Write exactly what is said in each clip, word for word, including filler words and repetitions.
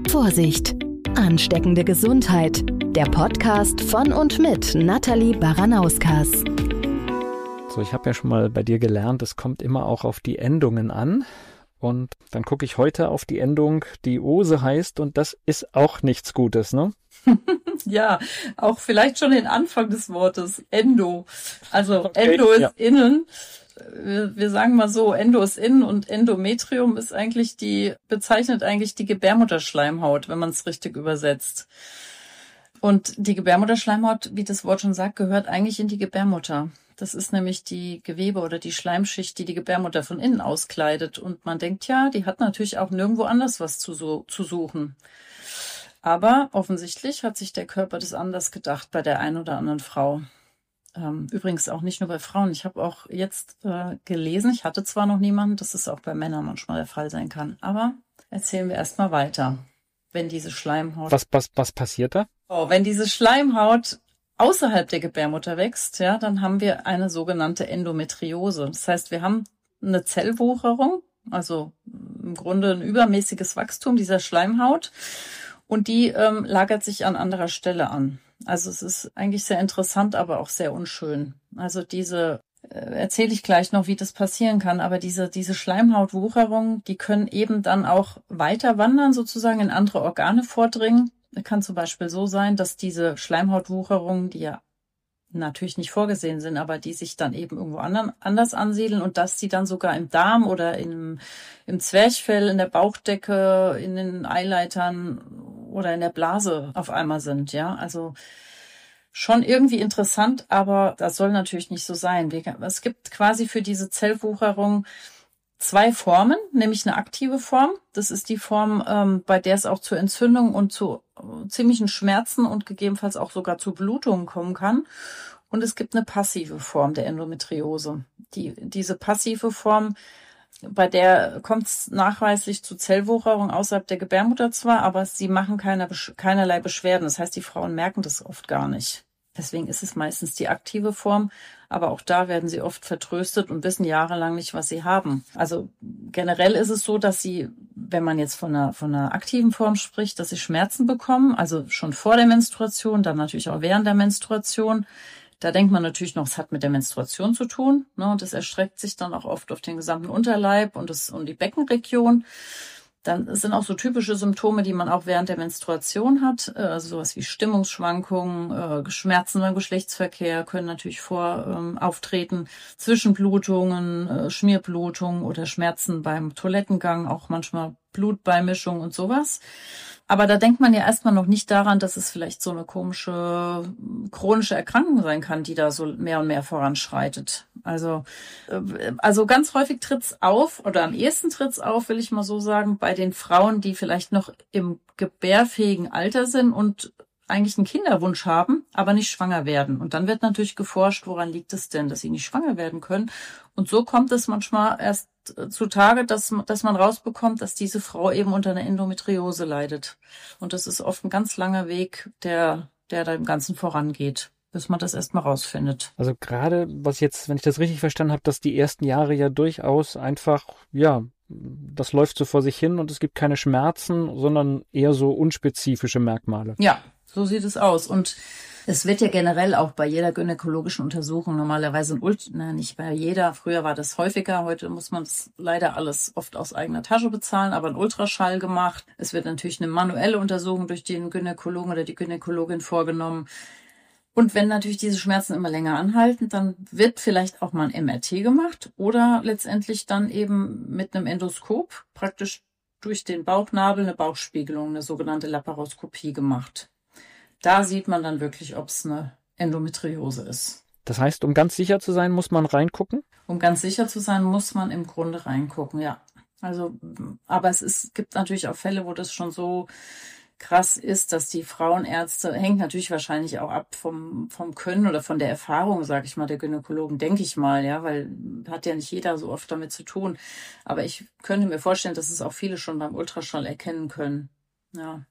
Vorsicht! Ansteckende Gesundheit. Der Podcast von und mit Nathalie Baranauskas. So, ich habe ja schon mal bei dir gelernt, es kommt immer auch auf die Endungen an. Und dann gucke ich heute auf die Endung, die Ose heißt, und das ist auch nichts Gutes, ne? Ja, auch vielleicht schon den Anfang des Wortes, Endo. Also Okay, Endo ist ja. innen. Wir, wir sagen mal so, Endo ist innen und Endometrium ist eigentlich die, bezeichnet eigentlich die Gebärmutterschleimhaut, wenn man es richtig übersetzt. Und die Gebärmutterschleimhaut, wie das Wort schon sagt, gehört eigentlich in die Gebärmutter. Das ist nämlich die Gewebe oder die Schleimschicht, die die Gebärmutter von innen auskleidet. Und man denkt, ja, die hat natürlich auch nirgendwo anders was zu, so, zu suchen. Aber offensichtlich hat sich der Körper das anders gedacht bei der einen oder anderen Frau. Ähm, übrigens auch nicht nur bei Frauen. Ich habe auch jetzt äh, gelesen, ich hatte zwar noch niemanden, dass es auch bei Männern manchmal der Fall sein kann. Aber erzählen wir erstmal weiter. Wenn diese Schleimhaut... Was, was, was passiert da? Oh, wenn diese Schleimhaut außerhalb der Gebärmutter wächst, ja, dann haben wir eine sogenannte Endometriose. Das heißt, wir haben eine Zellwucherung, also im Grunde ein übermäßiges Wachstum dieser Schleimhaut, und die ähm, lagert sich an anderer Stelle an. Also es ist eigentlich sehr interessant, aber auch sehr unschön. Also diese, äh, erzähle ich gleich noch, wie das passieren kann, aber diese diese Schleimhautwucherung, die können eben dann auch weiter wandern, sozusagen in andere Organe vordringen. Kann zum Beispiel so sein, dass diese Schleimhautwucherungen, die ja natürlich nicht vorgesehen sind, aber die sich dann eben irgendwo andern, anders ansiedeln und dass die dann sogar im Darm oder im, im Zwerchfell, in der Bauchdecke, in den Eileitern oder in der Blase auf einmal sind. Ja, also schon irgendwie interessant, aber das soll natürlich nicht so sein. Es gibt quasi für diese Zellwucherung zwei Formen, nämlich eine aktive Form. Das ist die Form, ähm, bei der es auch zu Entzündungen und zu äh, ziemlichen Schmerzen und gegebenenfalls auch sogar zu Blutungen kommen kann. Und es gibt eine passive Form der Endometriose. Die, diese passive Form, bei der kommt es nachweislich zu Zellwucherung außerhalb der Gebärmutter zwar, aber sie machen keine, keinerlei Beschwerden. Das heißt, die Frauen merken das oft gar nicht. Deswegen ist es meistens die aktive Form, aber auch da werden sie oft vertröstet und wissen jahrelang nicht, was sie haben. Also generell ist es so, dass sie, wenn man jetzt von einer, von einer aktiven Form spricht, dass sie Schmerzen bekommen, also schon vor der Menstruation, dann natürlich auch während der Menstruation. Da denkt man natürlich noch, es hat mit der Menstruation zu tun, ne, und das erstreckt sich dann auch oft auf den gesamten Unterleib und das und die Beckenregion. Dann sind auch so typische Symptome, die man auch während der Menstruation hat, also sowas wie Stimmungsschwankungen, äh, Schmerzen beim Geschlechtsverkehr können natürlich vor ähm, auftreten, Zwischenblutungen, äh, Schmierblutungen oder Schmerzen beim Toilettengang, auch manchmal Blutbeimischung und sowas. Aber da denkt man ja erstmal noch nicht daran, dass es vielleicht so eine komische chronische Erkrankung sein kann, die da so mehr und mehr voranschreitet. Also, also ganz häufig tritt's auf, oder am ehesten tritt's auf, will ich mal so sagen, bei den Frauen, die vielleicht noch im gebärfähigen Alter sind und eigentlich einen Kinderwunsch haben, aber nicht schwanger werden. Und dann wird natürlich geforscht, woran liegt es denn, dass sie nicht schwanger werden können. Und so kommt es manchmal erst zutage, dass, dass man rausbekommt, dass diese Frau eben unter einer Endometriose leidet. Und das ist oft ein ganz langer Weg, der, der da im Ganzen vorangeht, bis man das erstmal rausfindet. Also gerade, was jetzt, wenn ich das richtig verstanden habe, dass die ersten Jahre ja durchaus einfach, ja, das läuft so vor sich hin und es gibt keine Schmerzen, sondern eher so unspezifische Merkmale. Ja, so sieht es aus. Und es wird ja generell auch bei jeder gynäkologischen Untersuchung normalerweise ein Ult, na, nicht bei jeder, früher war das häufiger, heute muss man das leider alles oft aus eigener Tasche bezahlen, aber ein Ultraschall gemacht. Es wird natürlich eine manuelle Untersuchung durch den Gynäkologen oder die Gynäkologin vorgenommen. Und wenn natürlich diese Schmerzen immer länger anhalten, dann wird vielleicht auch mal ein M R T gemacht oder letztendlich dann eben mit einem Endoskop praktisch durch den Bauchnabel eine Bauchspiegelung, eine sogenannte Laparoskopie gemacht. Da sieht man dann wirklich, ob es eine Endometriose ist. Das heißt, um ganz sicher zu sein, muss man reingucken? Um ganz sicher zu sein, muss man im Grunde reingucken, ja. Also, aber es ist, gibt natürlich auch Fälle, wo das schon so krass ist, dass die Frauenärzte, hängt natürlich wahrscheinlich auch ab vom vom Können oder von der Erfahrung, sage ich mal, der Gynäkologen, denke ich mal, ja, weil hat ja nicht jeder so oft damit zu tun. Aber ich könnte mir vorstellen, dass es auch viele schon beim Ultraschall erkennen können, ja.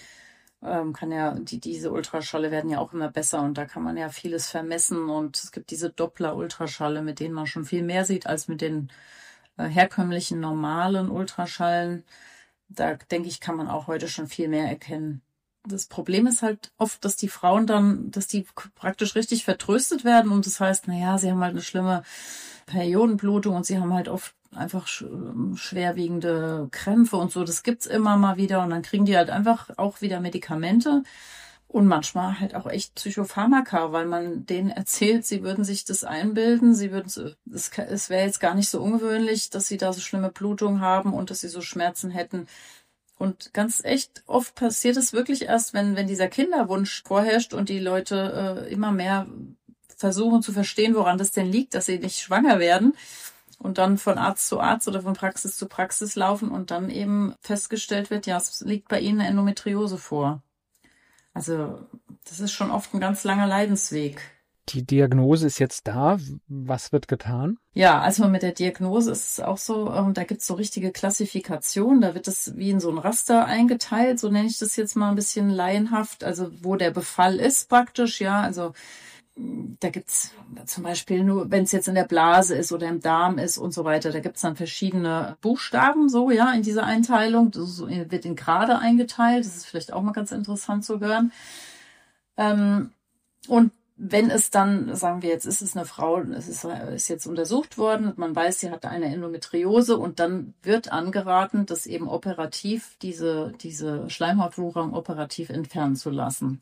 Ähm, kann ja, die, diese Ultraschalle werden ja auch immer besser und da kann man ja vieles vermessen und es gibt diese Doppler-Ultraschalle, mit denen man schon viel mehr sieht als mit den äh, herkömmlichen normalen Ultraschallen. da denke ich, kann man auch heute schon viel mehr erkennen. Das Problem ist halt oft, dass die Frauen dann, dass die praktisch richtig vertröstet werden und das heißt, na ja, sie haben halt eine schlimme Periodenblutung und sie haben halt oft einfach schwerwiegende Krämpfe und so. Das gibt's immer mal wieder und dann kriegen die halt einfach auch wieder Medikamente und manchmal halt auch echt Psychopharmaka, weil man denen erzählt, sie würden sich das einbilden, sie würden es, es wäre jetzt gar nicht so ungewöhnlich, dass sie da so schlimme Blutung haben und dass sie so Schmerzen hätten. Und ganz echt oft passiert es wirklich erst, wenn wenn dieser Kinderwunsch vorherrscht und die Leute äh, immer mehr versuchen zu verstehen, woran das denn liegt, dass sie nicht schwanger werden und dann von Arzt zu Arzt oder von Praxis zu Praxis laufen und dann eben festgestellt wird, ja, es liegt bei ihnen eine Endometriose vor. Also das ist schon oft ein ganz langer Leidensweg. Die Diagnose ist jetzt da. Was wird getan? Ja, also mit der Diagnose ist es auch so, ähm, da gibt's so richtige Klassifikationen. Da wird es wie in so ein Raster eingeteilt, so nenne ich das jetzt mal ein bisschen laienhaft. Also wo der Befall ist praktisch, ja. Also da gibt's zum Beispiel nur, wenn es jetzt in der Blase ist oder im Darm ist und so weiter, da gibt's dann verschiedene Buchstaben, so ja, in dieser Einteilung. Das wird in Grade eingeteilt. Das ist vielleicht auch mal ganz interessant zu hören. Ähm, und wenn es dann, sagen wir jetzt, ist es eine Frau, es ist, ist jetzt untersucht worden, man weiß, sie hat eine Endometriose und dann wird angeraten, das eben operativ, diese, diese Schleimhautwucherung operativ entfernen zu lassen.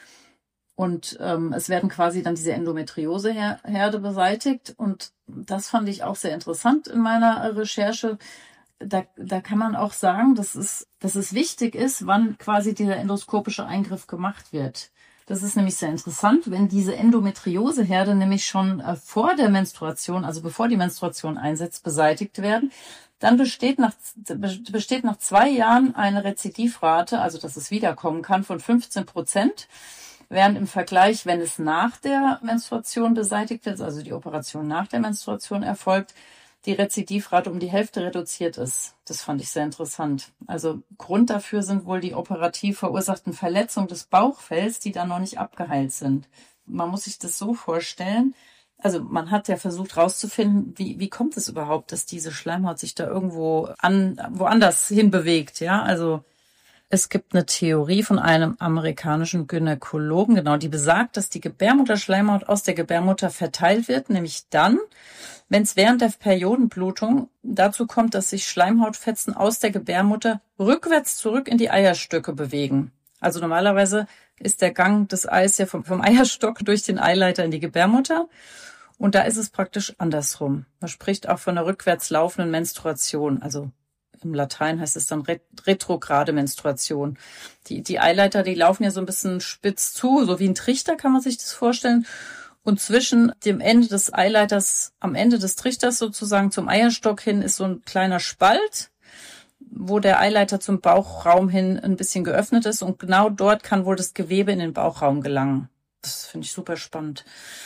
Und ähm, es werden quasi dann diese Endometrioseherde beseitigt und das fand ich auch sehr interessant in meiner Recherche. Da, da kann man auch sagen, dass es, dass es wichtig ist, wann quasi dieser endoskopische Eingriff gemacht wird. Das ist nämlich sehr interessant, wenn diese Endometrioseherde nämlich schon äh, vor der Menstruation, also bevor die Menstruation einsetzt, beseitigt werden, dann besteht nach, besteht nach zwei Jahren eine Rezidivrate, also dass es wiederkommen kann, von fünfzehn Prozent, während im Vergleich, wenn es nach der Menstruation beseitigt wird, also die Operation nach der Menstruation erfolgt, die Rezidivrate um die Hälfte reduziert ist. Das fand ich sehr interessant. Also Grund dafür sind wohl die operativ verursachten Verletzungen des Bauchfells, die dann noch nicht abgeheilt sind. Man muss sich das so vorstellen. Also man hat ja versucht herauszufinden, wie, wie kommt es überhaupt, dass diese Schleimhaut sich da irgendwo an, woanders hinbewegt, ja? Also es gibt eine Theorie von einem amerikanischen Gynäkologen, genau, die besagt, dass die Gebärmutterschleimhaut aus der Gebärmutter verteilt wird, nämlich dann, wenn es während der Periodenblutung dazu kommt, dass sich Schleimhautfetzen aus der Gebärmutter rückwärts zurück in die Eierstöcke bewegen. Also normalerweise ist der Gang des Eis ja vom, vom Eierstock durch den Eileiter in die Gebärmutter und da ist es praktisch andersrum. Man spricht auch von einer rückwärts laufenden Menstruation, also im Latein heißt es dann retrograde Menstruation. Die, die Eileiter, die laufen ja so ein bisschen spitz zu, so wie ein Trichter kann man sich das vorstellen. Und zwischen dem Ende des Eileiters, am Ende des Trichters sozusagen zum Eierstock hin, ist so ein kleiner Spalt, wo der Eileiter zum Bauchraum hin ein bisschen geöffnet ist. Und genau dort kann wohl das Gewebe in den Bauchraum gelangen. Das finde ich super spannend.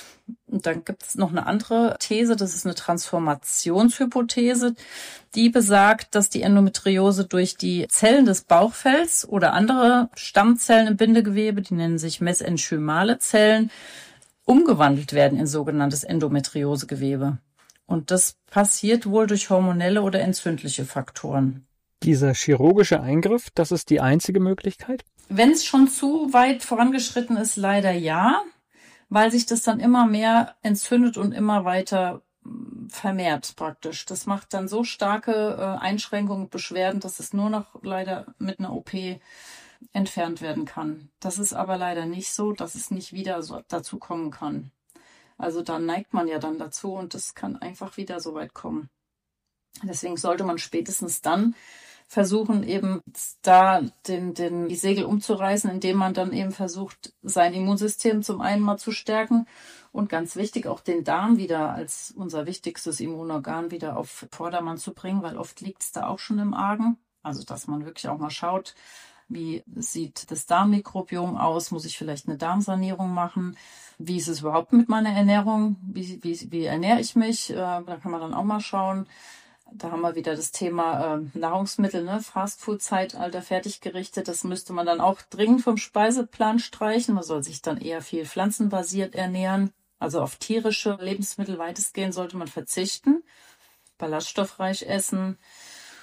Und dann gibt es noch eine andere These, das ist eine Transformationshypothese, die besagt, dass die Endometriose durch die Zellen des Bauchfells oder andere Stammzellen im Bindegewebe, die nennen sich mesenchymale Zellen, umgewandelt werden in sogenanntes Endometriosegewebe. Und das passiert wohl durch hormonelle oder entzündliche Faktoren. Dieser chirurgische Eingriff, das ist die einzige Möglichkeit? Wenn es schon zu weit vorangeschritten ist, leider ja, weil sich das dann immer mehr entzündet und immer weiter vermehrt praktisch. Das macht dann so starke äh, Einschränkungen und Beschwerden, dass es nur noch leider mit einer O P entfernt werden kann. Das ist aber leider nicht so, dass es nicht wieder so dazu kommen kann. Also da neigt man ja dann dazu und das kann einfach wieder so weit kommen. Deswegen sollte man spätestens dann versuchen, eben da den, den, die Segel umzureißen, indem man dann eben versucht, sein Immunsystem zum einen mal zu stärken und ganz wichtig auch den Darm wieder als unser wichtigstes Immunorgan wieder auf Vordermann zu bringen, weil oft liegt es da auch schon im Argen. Also dass man wirklich auch mal schaut, wie sieht das Darmmikrobiom aus, muss ich vielleicht eine Darmsanierung machen, wie ist es überhaupt mit meiner Ernährung, wie, wie, wie ernähre ich mich, äh, da kann man dann auch mal schauen. Da haben wir wieder das Thema äh, Nahrungsmittel, ne? Fastfood-Zeitalter, Fertiggerichte. Das müsste man dann auch dringend vom Speiseplan streichen. Man soll sich dann eher viel pflanzenbasiert ernähren. Also auf tierische Lebensmittel weitestgehend sollte man verzichten. Ballaststoffreich essen.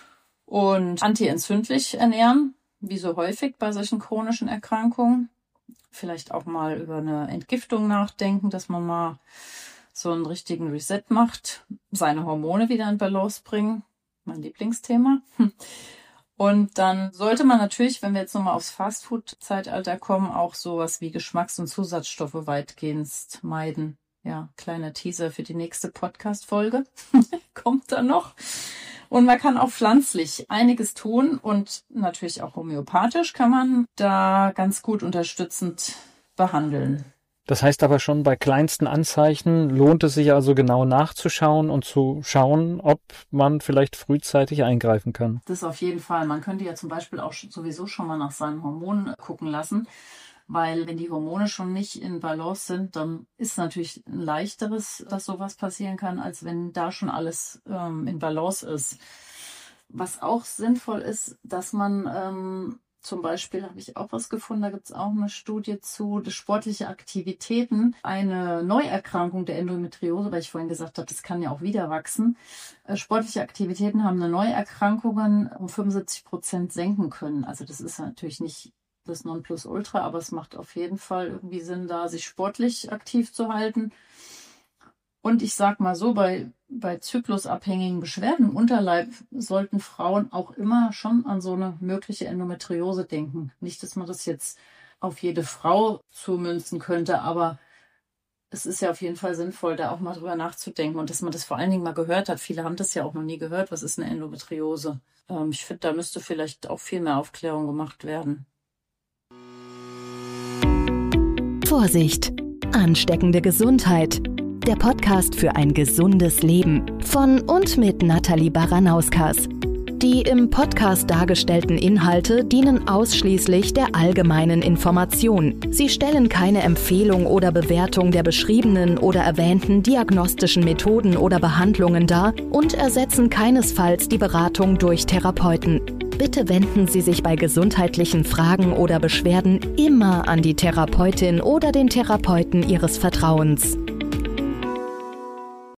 Und antientzündlich ernähren, wie so häufig bei solchen chronischen Erkrankungen. Vielleicht auch mal über eine Entgiftung nachdenken, dass man mal so einen richtigen Reset macht, seine Hormone wieder in Balance bringen. Mein Lieblingsthema. Und dann sollte man natürlich, wenn wir jetzt nochmal aufs Fastfood-Zeitalter kommen, auch sowas wie Geschmacks- und Zusatzstoffe weitgehend meiden. Ja, kleiner Teaser für die nächste Podcast-Folge. Kommt dann noch. Und man kann auch pflanzlich einiges tun und natürlich auch homöopathisch kann man da ganz gut unterstützend behandeln. Das heißt aber schon, bei kleinsten Anzeichen lohnt es sich also genau nachzuschauen und zu schauen, ob man vielleicht frühzeitig eingreifen kann. Das auf jeden Fall. Man könnte ja zum Beispiel auch sowieso schon mal nach seinen Hormonen gucken lassen, weil wenn die Hormone schon nicht in Balance sind, dann ist natürlich ein leichteres, dass sowas passieren kann, als wenn da schon alles ähm, in Balance ist. Was auch sinnvoll ist, dass man ähm, zum Beispiel, habe ich auch was gefunden, da gibt es auch eine Studie zu, dass sportliche Aktivitäten eine Neuerkrankung der Endometriose, weil ich vorhin gesagt habe, das kann ja auch wieder wachsen. Äh, sportliche Aktivitäten haben eine Neuerkrankungen um fünfundsiebzig Prozent senken können. Also das ist natürlich nicht das Nonplusultra, aber es macht auf jeden Fall irgendwie Sinn, da sich sportlich aktiv zu halten. Und ich sag mal so, bei, bei zyklusabhängigen Beschwerden im Unterleib sollten Frauen auch immer schon an so eine mögliche Endometriose denken. Nicht, dass man das jetzt auf jede Frau zumünzen könnte, aber es ist ja auf jeden Fall sinnvoll, da auch mal drüber nachzudenken und dass man das vor allen Dingen mal gehört hat. Viele haben das ja auch noch nie gehört. Was ist eine Endometriose? Ähm, ich finde, da müsste vielleicht auch viel mehr Aufklärung gemacht werden. Vorsicht! Ansteckende Gesundheit. Der Podcast für ein gesundes Leben von und mit Nathalie Baranauskas. Die im Podcast dargestellten Inhalte dienen ausschließlich der allgemeinen Information. Sie stellen keine Empfehlung oder Bewertung der beschriebenen oder erwähnten diagnostischen Methoden oder Behandlungen dar und ersetzen keinesfalls die Beratung durch Therapeuten. Bitte wenden Sie sich bei gesundheitlichen Fragen oder Beschwerden immer an die Therapeutin oder den Therapeuten Ihres Vertrauens.